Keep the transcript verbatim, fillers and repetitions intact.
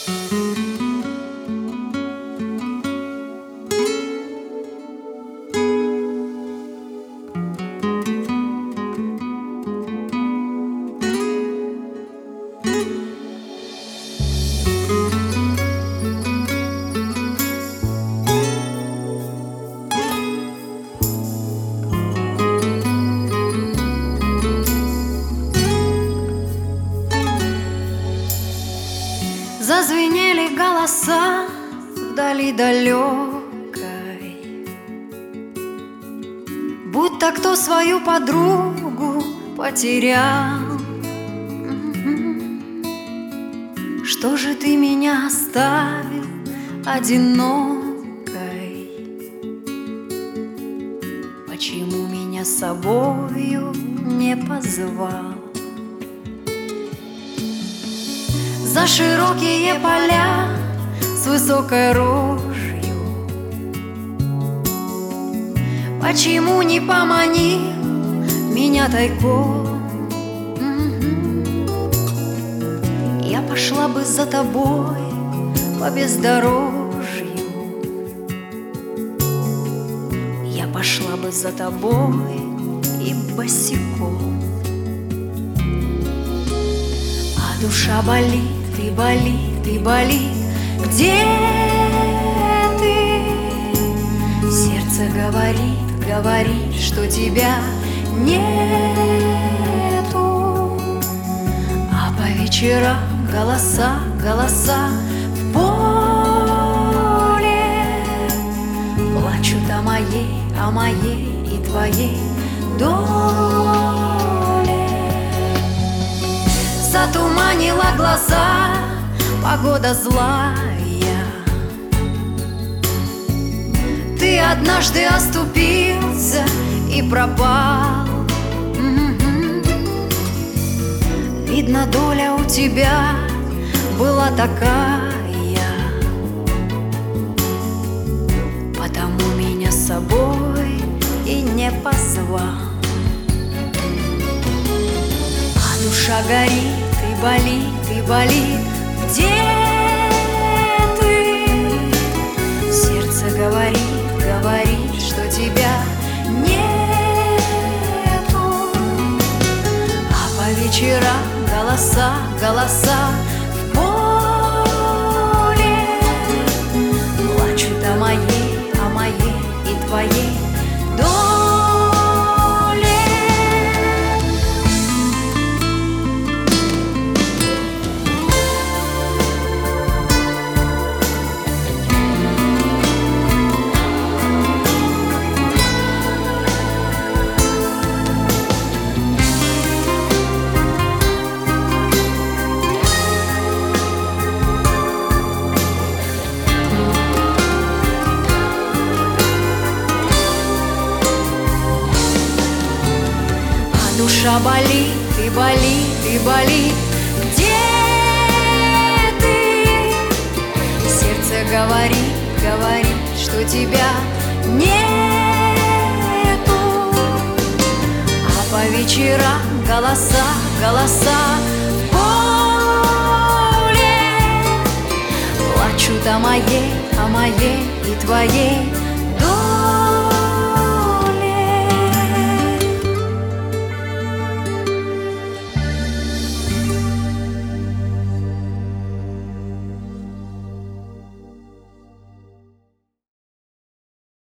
Зазвенели голоса вдали далекой, будто кто свою подругу потерял. Что же ты меня оставил одинокой? Почему меня с собою не позвал? За широкие поля с высокой рожью почему не поманил меня тайком? Я пошла бы за тобой по бездорожью, я пошла бы за тобой и босиком. А душа болит и болит, и болит. Где ты? Сердце говорит, говорит, что тебя нету. А по вечерам голоса, голоса в поле плачут о моей, о моей и твоей доле. Затуманила глаза погода злая. Ты однажды оступился и пропал. Видно, доля у тебя была такая, потому меня с собой и не позвал. А душа горит и болит, и болит. Где ты? Сердце говорит, говорит, что тебя нету. А по вечерам голоса, голоса в поле плачут о моей, о моей и твоей доле. Душа болит и болит и болит. Где ты? Сердце говорит, говорит, что тебя нету. А по вечерам голоса, голоса в поле плачут о моей, о моей и твоей